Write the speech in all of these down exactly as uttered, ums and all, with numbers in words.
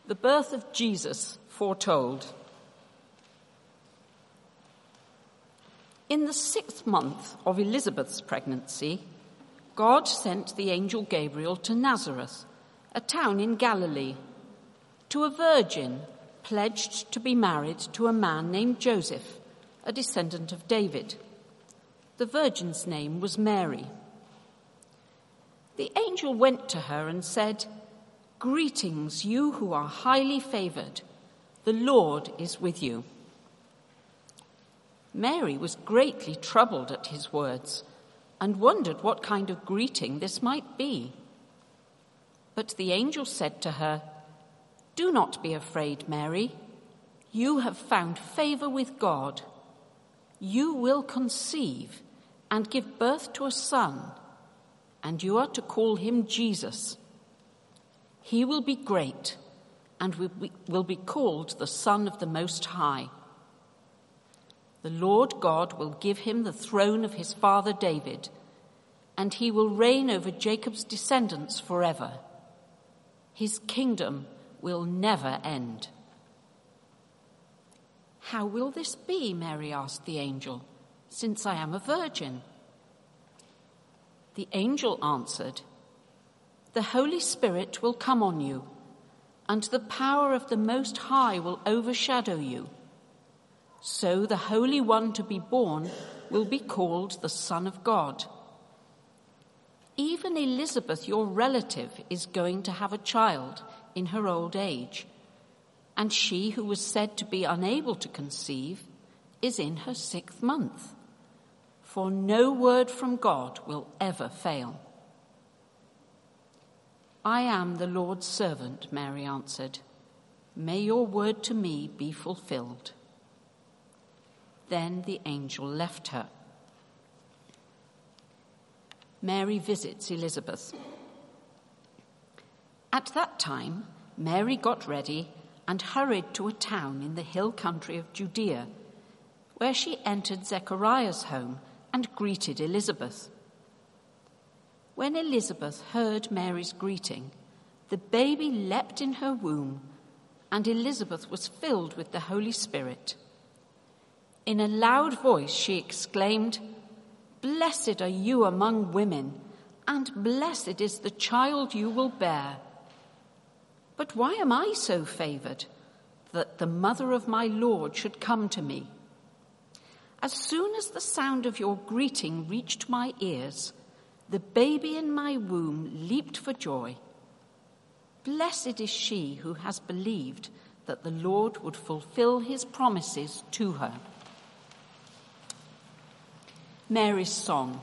The birth of Jesus foretold. In the sixth month of Elizabeth's pregnancy, God sent the angel Gabriel to Nazareth, a town in Galilee, to a virgin pledged to be married to a man named Joseph, a descendant of David. The virgin's name was Mary. The angel went to her and said, "Greetings, you who are highly favored. The Lord is with you." Mary was greatly troubled at his words and wondered what kind of greeting this might be. But the angel said to her, "Do not be afraid, Mary. You have found favor with God. You will conceive and give birth to a son, and you are to call him Jesus. He will be great and will be called the Son of the Most High. The Lord God will give him the throne of his father David, and he will reign over Jacob's descendants forever. His kingdom will never end." "How will this be," Mary asked the angel, "since I am a virgin?" The angel answered, "The Holy Spirit will come on you, and the power of the Most High will overshadow you. So the Holy One to be born will be called the Son of God. Even Elizabeth, your relative, is going to have a child in her old age, and she who was said to be unable to conceive is in her sixth month, for no word from God will ever fail." "I am the Lord's servant," Mary answered. "May your word to me be fulfilled." Then the angel left her. Mary visits Elizabeth. At that time, Mary got ready and hurried to a town in the hill country of Judea, where she entered Zechariah's home and greeted Elizabeth. When Elizabeth heard Mary's greeting, the baby leapt in her womb, and Elizabeth was filled with the Holy Spirit. In a loud voice she exclaimed, "Blessed are you among women, and blessed is the child you will bear. But why am I so favored that the mother of my Lord should come to me? As soon as the sound of your greeting reached my ears, the baby in my womb leaped for joy. Blessed is she who has believed that the Lord would fulfill his promises to her." Mary's song.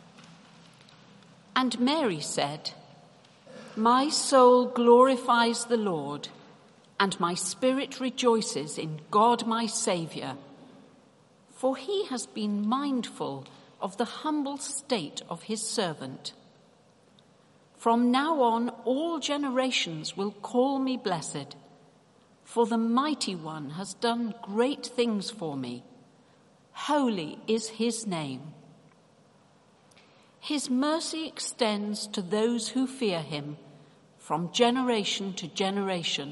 And Mary said, "My soul glorifies the Lord, and my spirit rejoices in God my Saviour, for he has been mindful of the humble state of his servant. From now on, all generations will call me blessed, for the Mighty One has done great things for me. Holy is his name. His mercy extends to those who fear him from generation to generation.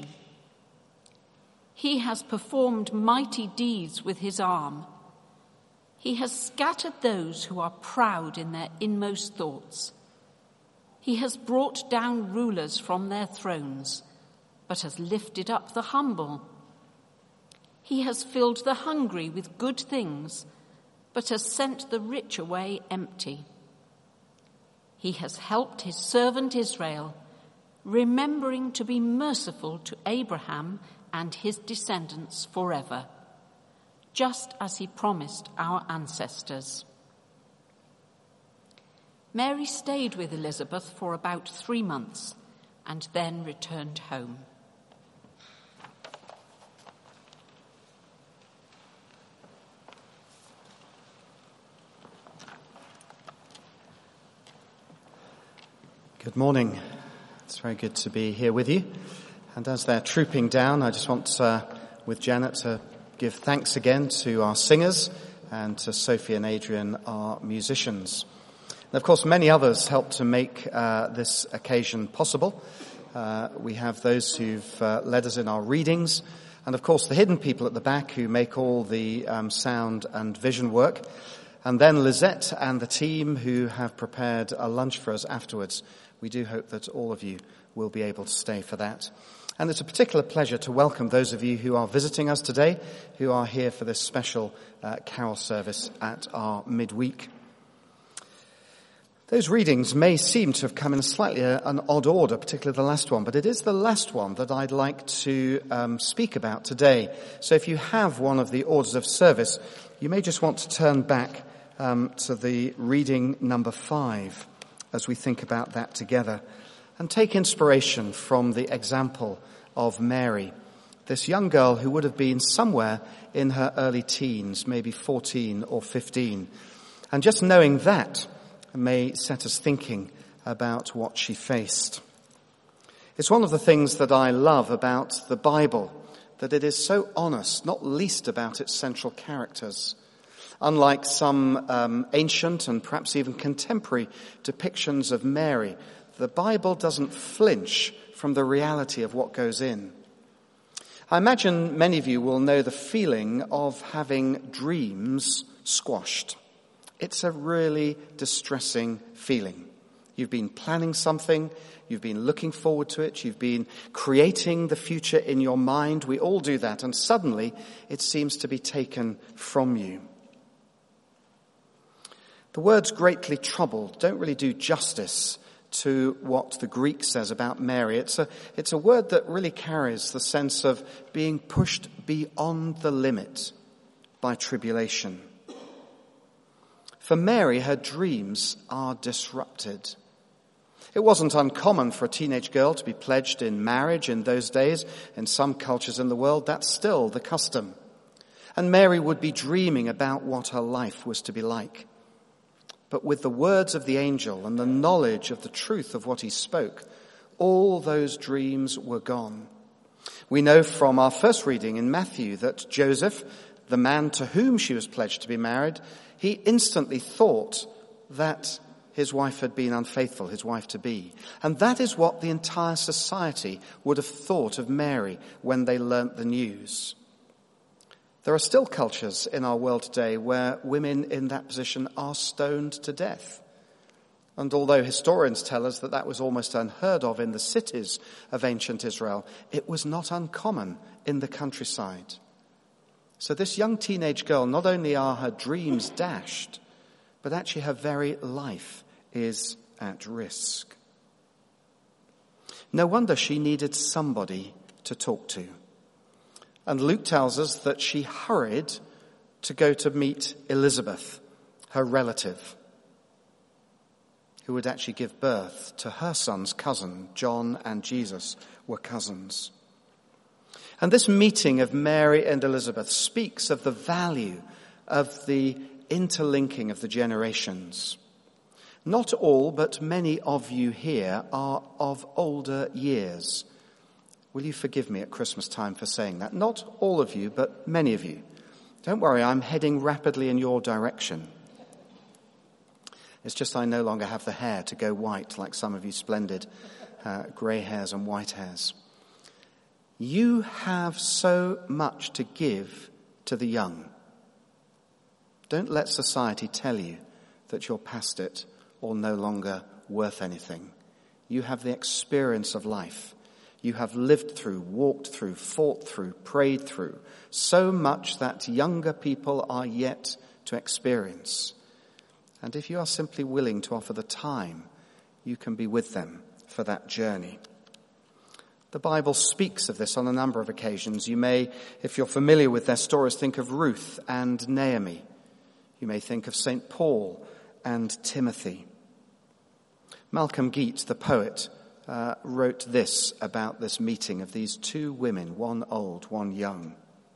He has performed mighty deeds with his arm. He has scattered those who are proud in their inmost thoughts. He has brought down rulers from their thrones, but has lifted up the humble. He has filled the hungry with good things, but has sent the rich away empty. He has helped his servant Israel, remembering to be merciful to Abraham and his descendants forever, just as he promised our ancestors." Mary stayed with Elizabeth for about three months and then returned home. Good morning. It's very good to be here with you. And as they're trooping down, I just want, uh, with Janet, to give thanks again to our singers and to Sophie and Adrian, our musicians. And of course, many others helped to make uh, this occasion possible. Uh, we have those who've uh, led us in our readings, and of course the hidden people at the back who make all the um, sound and vision work. And then Lizette and the team who have prepared a lunch for us afterwards. We do hope that all of you will be able to stay for that. And it's a particular pleasure to welcome those of you who are visiting us today, who are here for this special uh, carol service at our midweek. Those readings may seem to have come in slightly a, an odd order, particularly the last one, but it is the last one that I'd like to um, speak about today. So if you have one of the orders of service, you may just want to turn back um, to the reading number five as we think about that together. And take inspiration from the example of Mary, this young girl who would have been somewhere in her early teens, maybe fourteen or fifteen. And just knowing that may set us thinking about what she faced. It's one of the things that I love about the Bible, that it is so honest, not least about its central characters. Unlike some um, ancient and perhaps even contemporary depictions of Mary, the Bible doesn't flinch from the reality of what goes in. I imagine many of you will know the feeling of having dreams squashed. It's a really distressing feeling. You've been planning something, you've been looking forward to it, you've been creating the future in your mind. We all do that, and suddenly it seems to be taken from you. The words greatly troubled don't really do justice to what the Greek says about Mary. It's a, it's a word that really carries the sense of being pushed beyond the limit by tribulation. For Mary, her dreams are disrupted. It wasn't uncommon for a teenage girl to be pledged in marriage in those days. In some cultures in the world, that's still the custom. And Mary would be dreaming about what her life was to be like. But with the words of the angel and the knowledge of the truth of what he spoke, all those dreams were gone. We know from our first reading in Matthew that Joseph, the man to whom she was pledged to be married, he instantly thought that his wife had been unfaithful, his wife to be. And that is what the entire society would have thought of Mary when they learnt the news. There are still cultures in our world today where women in that position are stoned to death. And although historians tell us that that was almost unheard of in the cities of ancient Israel, it was not uncommon in the countryside. So this young teenage girl, not only are her dreams dashed, but actually her very life is at risk. No wonder she needed somebody to talk to. And Luke tells us that she hurried to go to meet Elizabeth, her relative, who would actually give birth to her son's cousin. John and Jesus were cousins. And this meeting of Mary and Elizabeth speaks of the value of the interlinking of the generations. Not all, but many of you here are of older years. Will you forgive me at Christmas time for saying that? Not all of you, but many of you. Don't worry, I'm heading rapidly in your direction. It's just I no longer have the hair to go white like some of you splendid uh, grey hairs and white hairs. You have so much to give to the young. Don't let society tell you that you're past it or no longer worth anything. You have the experience of life. You have lived through, walked through, fought through, prayed through, so much that younger people are yet to experience. And if you are simply willing to offer the time, you can be with them for that journey. The Bible speaks of this on a number of occasions. You may, if you're familiar with their stories, think of Ruth and Naomi. You may think of Saint Paul and Timothy. Malcolm Geet, the poet, Uh, wrote this about this meeting of these two women, one old, one young.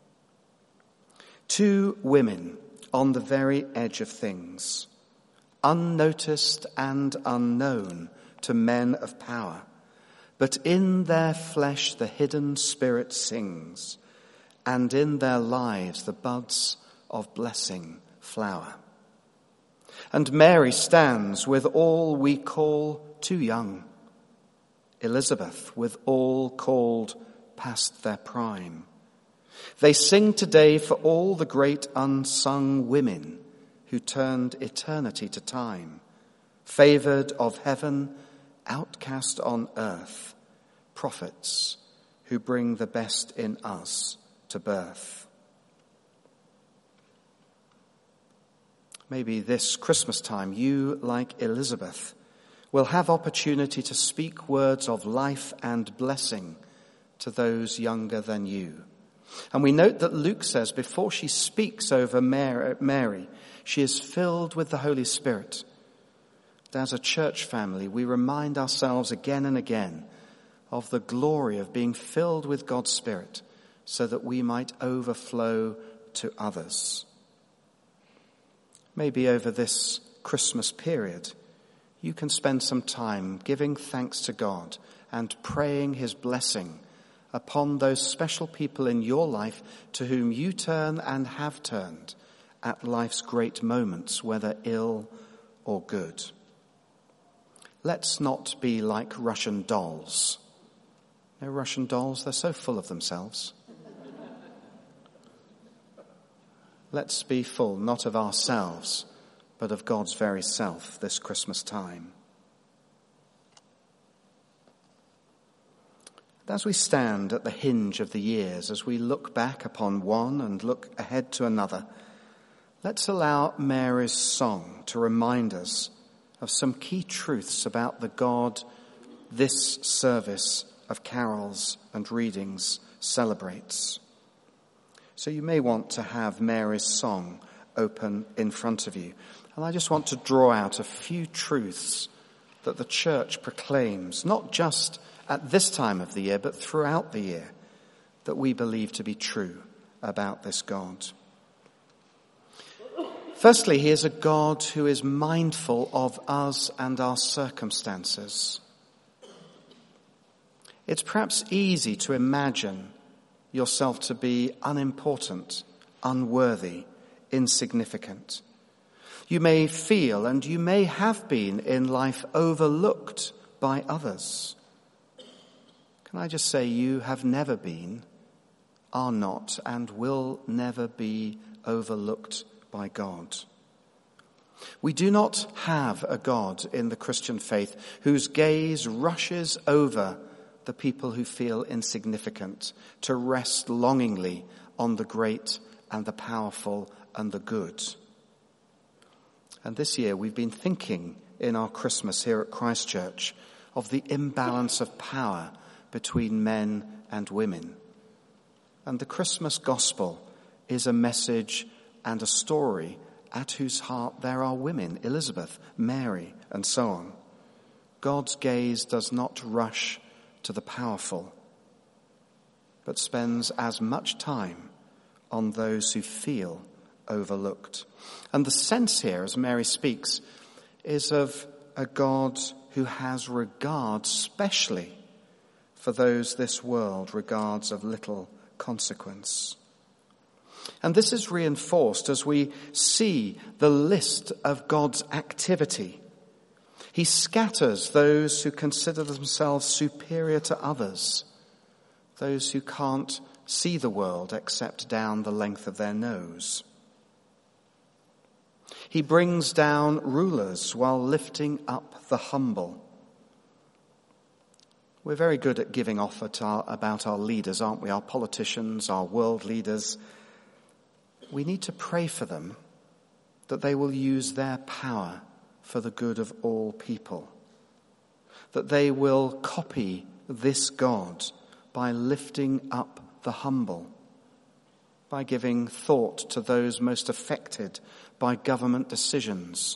Two women on the very edge of things, unnoticed and unknown to men of power, but in their flesh the hidden spirit sings, and in their lives the buds of blessing flower. And Mary stands with all we call too young, Elizabeth, with all called past their prime. They sing today for all the great unsung women who turned eternity to time, favored of heaven, outcast on earth, prophets who bring the best in us to birth. Maybe this Christmas time, you, like Elizabeth, will have opportunity to speak words of life and blessing to those younger than you. And we note that Luke says before she speaks over Mary, she is filled with the Holy Spirit. And as a church family, we remind ourselves again and again of the glory of being filled with God's Spirit so that we might overflow to others. Maybe over this Christmas period, you can spend some time giving thanks to God and praying his blessing upon those special people in your life to whom you turn and have turned at life's great moments, whether ill or good. Let's not be like Russian dolls. You know, Russian dolls, they're so full of themselves. Let's be full, not of ourselves, but of God's very self this Christmas time. As we stand at the hinge of the years, as we look back upon one and look ahead to another, let's allow Mary's song to remind us of some key truths about the God this service of carols and readings celebrates. So you may want to have Mary's song open in front of you. And I just want to draw out a few truths that the church proclaims, not just at this time of the year, but throughout the year, that we believe to be true about this God. Firstly, he is a God who is mindful of us and our circumstances. It's perhaps easy to imagine yourself to be unimportant, unworthy, insignificant. You may feel, and you may have been in life, overlooked by others. Can I just say, you have never been, are not, and will never be overlooked by God. We do not have a God in the Christian faith whose gaze rushes over the people who feel insignificant to rest longingly on the great and the powerful and the good. And this year we've been thinking in our Christmas here at Christ Church of the imbalance of power between men and women. And the Christmas gospel is a message and a story at whose heart there are women, Elizabeth, Mary, and so on. God's gaze does not rush to the powerful, but spends as much time on those who feel overlooked. And the sense here, as Mary speaks, is of a God who has regard specially for those this world regards of little consequence. And this is reinforced as we see the list of God's activity. He scatters those who consider themselves superior to others, those who can't see the world except down the length of their nose. He brings down rulers while lifting up the humble. We're very good at giving off at our, about our leaders, aren't we? Our politicians, our world leaders. We need to pray for them that they will use their power for the good of all people, that they will copy this God by lifting up the humble, by giving thought to those most affected by government decisions.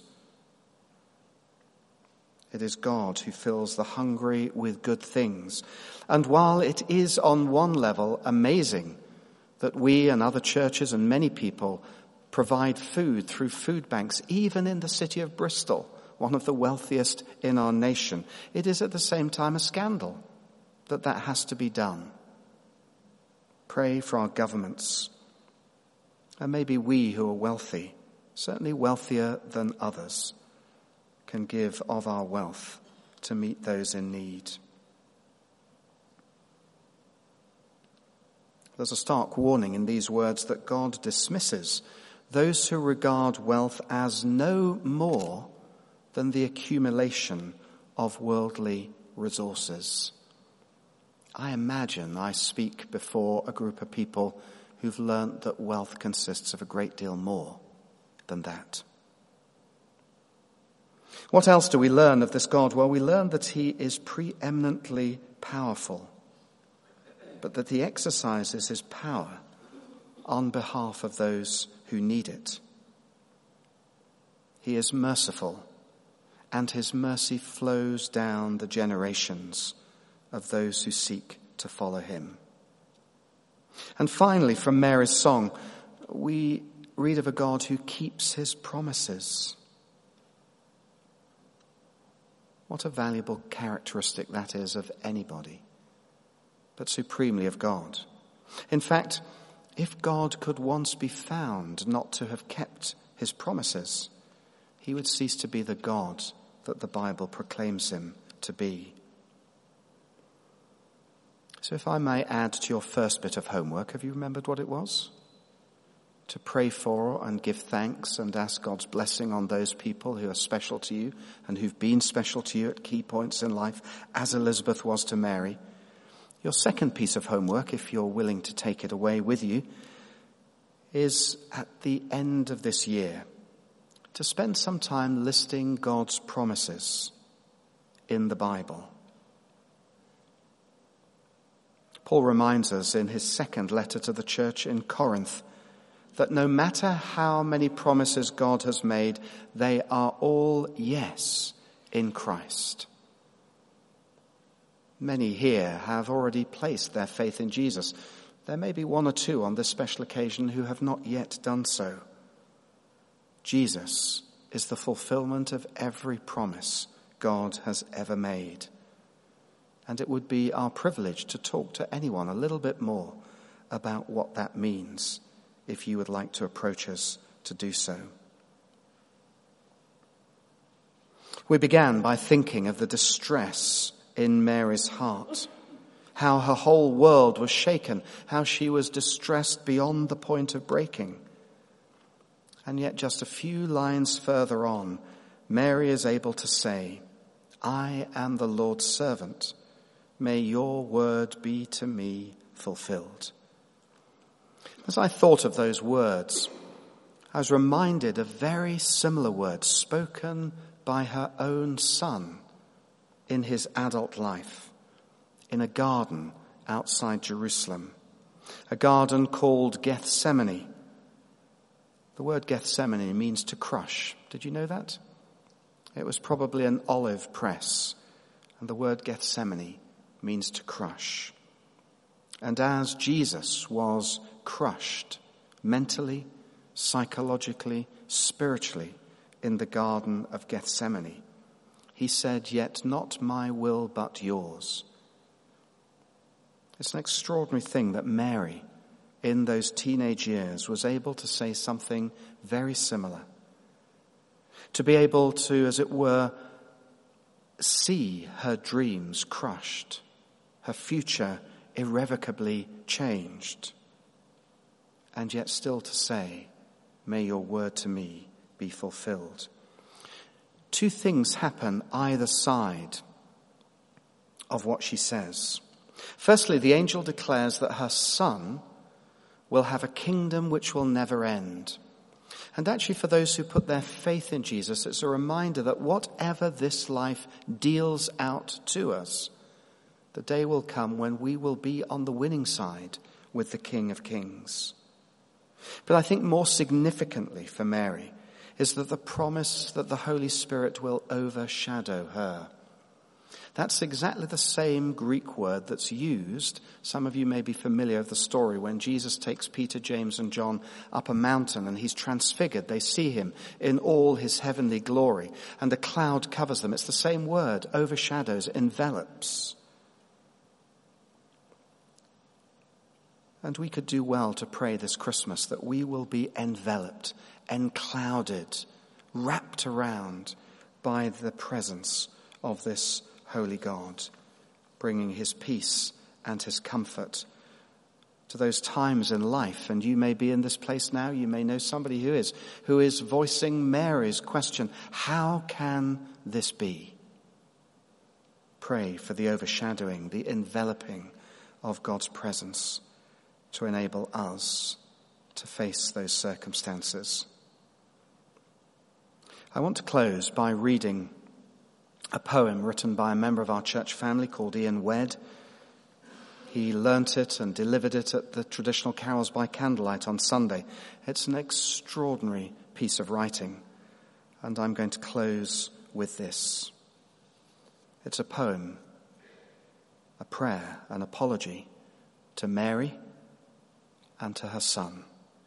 It is God who fills the hungry with good things. And while it is on one level amazing that we and other churches and many people provide food through food banks, even in the city of Bristol, one of the wealthiest in our nation, it is at the same time a scandal that that has to be done. Pray for our governments. And maybe we who are wealthy, certainly wealthier than others, can give of our wealth to meet those in need. There's a stark warning in these words that God dismisses those who regard wealth as no more than the accumulation of worldly resources. I imagine I speak before a group of people who've learnt that wealth consists of a great deal more than that. What else do we learn of this God? Well, we learn that he is preeminently powerful, but that he exercises his power on behalf of those who need it. He is merciful, and his mercy flows down the generations of those who seek to follow him. And finally, from Mary's song, we read of a God who keeps his promises. What a valuable characteristic that is of anybody, but supremely of God. In fact, if God could once be found not to have kept his promises, he would cease to be the God that the Bible proclaims him to be. So if I may add to your first bit of homework, have you remembered what it was? To pray for and give thanks and ask God's blessing on those people who are special to you and who've been special to you at key points in life, as Elizabeth was to Mary. Your second piece of homework, if you're willing to take it away with you, is at the end of this year to spend some time listing God's promises in the Bible. Paul reminds us in his second letter to the church in Corinth that no matter how many promises God has made, they are all yes in Christ. Many here have already placed their faith in Jesus. There may be one or two on this special occasion who have not yet done so. Jesus is the fulfillment of every promise God has ever made. And it would be our privilege to talk to anyone a little bit more about what that means, if you would like to approach us to do so. We began by thinking of the distress in Mary's heart, how her whole world was shaken, how she was distressed beyond the point of breaking. And yet just a few lines further on, Mary is able to say, "I am the Lord's servant. May your word be to me fulfilled." As I thought of those words, I was reminded of very similar words spoken by her own son in his adult life, in a garden outside Jerusalem, a garden called Gethsemane. The word Gethsemane means to crush. Did you know that? It was probably an olive press, and the word Gethsemane means to crush. And as Jesus was crushed mentally, psychologically, spiritually in the Garden of Gethsemane, he said, "Yet not my will but yours." It's an extraordinary thing that Mary, in those teenage years, was able to say something very similar. To be able to, as it were, see her dreams crushed, her future irrevocably changed, and yet still to say, "May your word to me be fulfilled." Two things happen either side of what she says. Firstly, the angel declares that her son will have a kingdom which will never end. And actually, for those who put their faith in Jesus, it's a reminder that whatever this life deals out to us, the day will come when we will be on the winning side with the King of Kings. But I think more significantly for Mary is that the promise that the Holy Spirit will overshadow her. That's exactly the same Greek word that's used. Some of you may be familiar with the story when Jesus takes Peter, James, and John up a mountain and he's transfigured. They see him in all his heavenly glory and a cloud covers them. It's the same word, overshadows, envelops. And we could do well to pray this Christmas that we will be enveloped, enclouded, wrapped around by the presence of this holy God, bringing his peace and his comfort to those times in life, and you may be in this place now, you may know somebody who is, who is voicing Mary's question, how can this be? Pray for the overshadowing, the enveloping of God's presence to enable us to face those circumstances. I want to close by reading a poem written by a member of our church family called Ian Wedd. He learnt it and delivered it at the traditional carols by candlelight on Sunday. It's an extraordinary piece of writing, and I'm going to close with this. It's a poem, a prayer, an apology to Mary and to her son.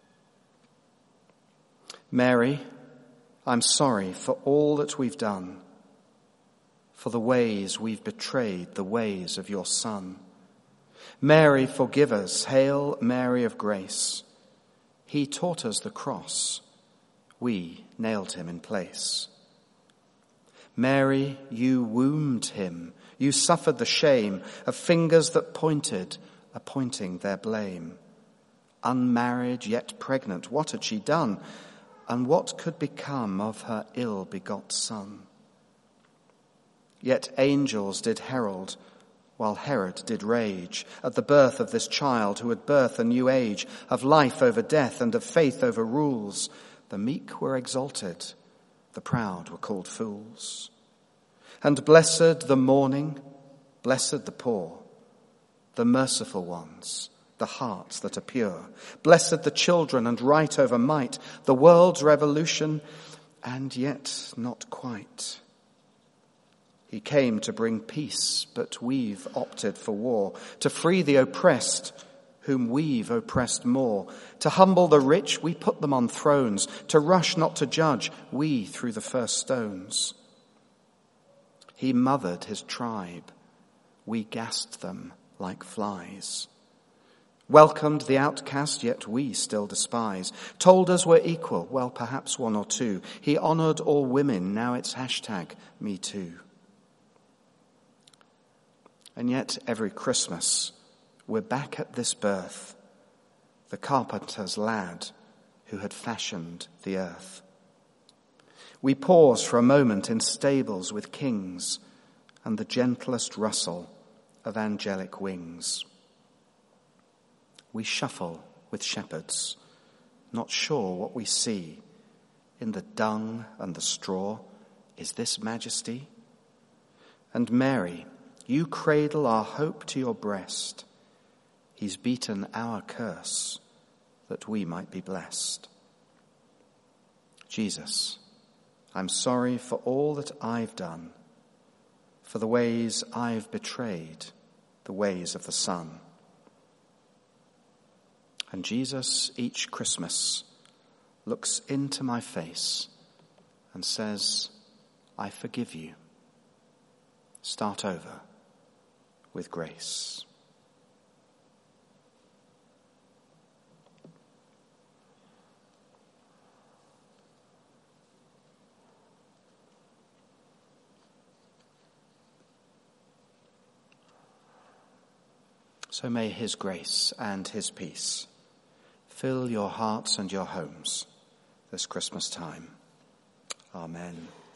Mary, I'm sorry for all that we've done, for the ways we've betrayed the ways of your Son. Mary, forgive us. Hail, Mary of grace. He taught us the cross. We nailed him in place. Mary, you wombed him. You suffered the shame of fingers that pointed, appointing their blame. Unmarried yet pregnant, what had she done? And what could become of her ill-begot son? Yet angels did herald, while Herod did rage at the birth of this child who would birth a new age of life over death and of faith over rules. The meek were exalted, the proud were called fools. And blessed the mourning, blessed the poor, the merciful ones, the hearts that are pure. Blessed the children and right over might, the world's revolution, and yet not quite. He came to bring peace, but we've opted for war, to free the oppressed, whom we've oppressed more. To humble the rich, we put them on thrones. To rush not to judge, we threw the first stones. He mothered his tribe, we gassed them like flies. Welcomed the outcast, yet we still despise. Told us we're equal, well, perhaps one or two. He honored all women, now it's hashtag me too. And yet every Christmas, we're back at this birth, the carpenter's lad who had fashioned the earth. We pause for a moment in stables with kings and the gentlest rustle of angelic wings. We shuffle with shepherds, not sure what we see in the dung and the straw. Is this majesty? And Mary, you cradle our hope to your breast. He's beaten our curse that we might be blessed. Jesus, I'm sorry for all that I've done, for the ways I've betrayed, the ways of the Son. And Jesus, each Christmas, looks into my face and says, I forgive you. Start over with grace. So may his grace and his peace fill your hearts and your homes this Christmas time. Amen.